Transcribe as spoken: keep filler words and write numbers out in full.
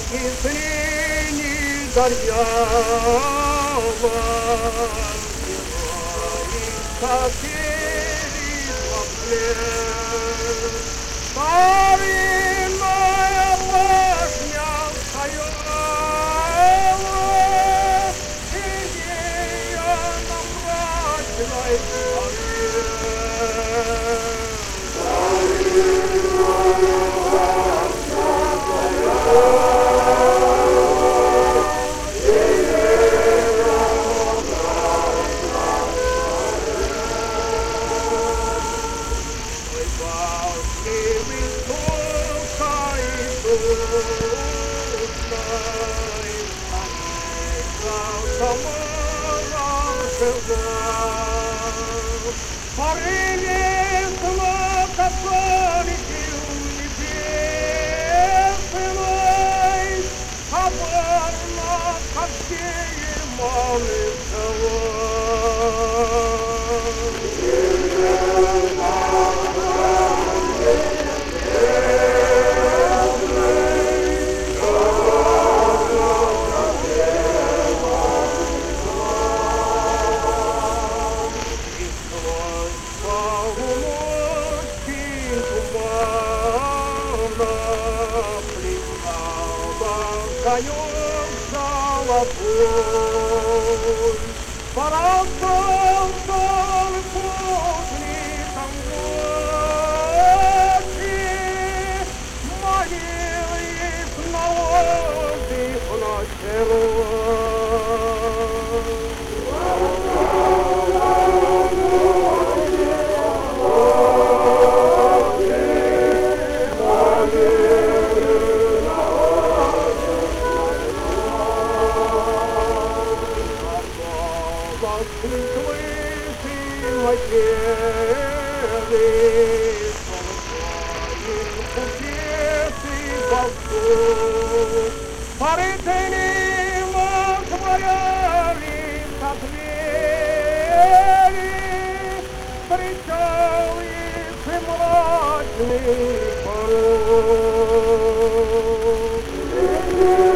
кислений Дарьява, соседей слабее. Старинная башня стояла, сидея на мрачной горе. Порывистно косолики небесной, коварно, как демоны конем золотой, пораздался поздником ночи, манил их на отдых на село. Паритени моряли со двери, встречал их и мрачный порог.